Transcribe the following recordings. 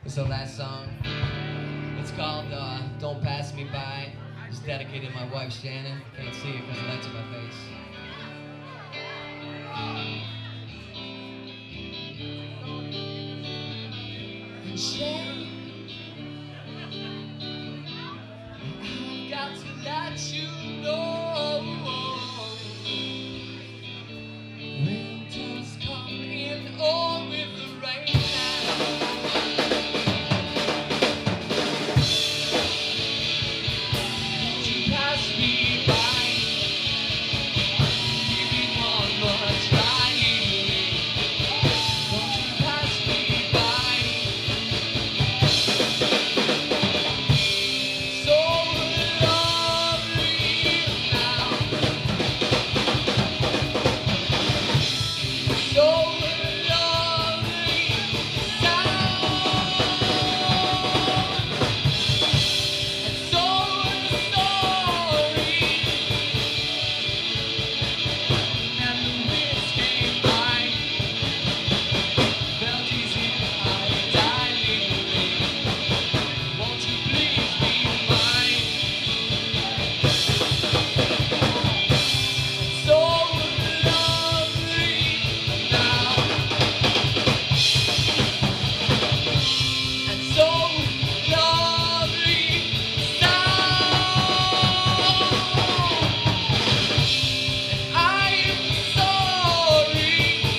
It's the last song. It's called Don't Pass Me By. It's dedicated to my wife Shannon. Can't see it because the light's in my face. Shannon, I've got to let you know, winter's coming on with the rain now. Won't you pass me by? Give me one more try. Won't you pass me by? So lovely now. So lovely sound. And so sorry. And the winds came by. Felt easy, I died legally. Won't you please be mine? So lovely now. And so lovely sound. And I am sorry.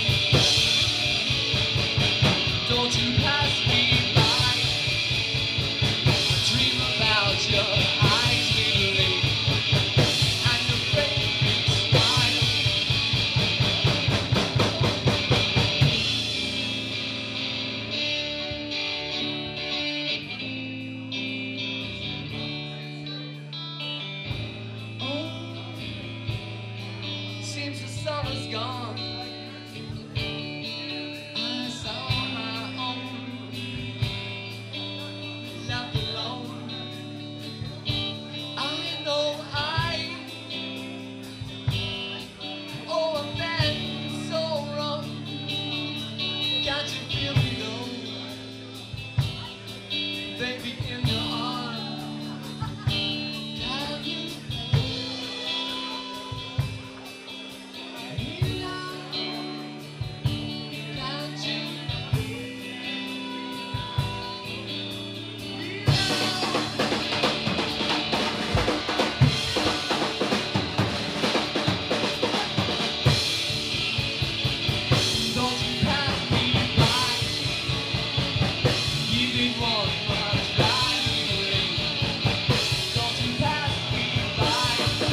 Don't you pass me by. I dream about your eyes, Lily, and your great big smile. Oh, seems the summer's gone. I saw my own, left alone. I know oh, I've been so wrong. Got you feeling low, baby, in your arms. Got you, got you. Don't you pass me by. Give me one more try. Don't you pass me by.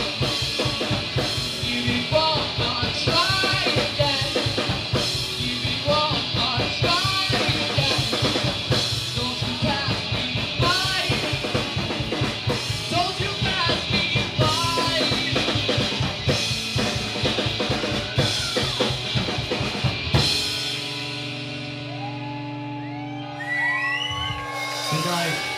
Give me one more try again. Give me one more try again. Don't you pass me by. Don't you pass me by. Good night.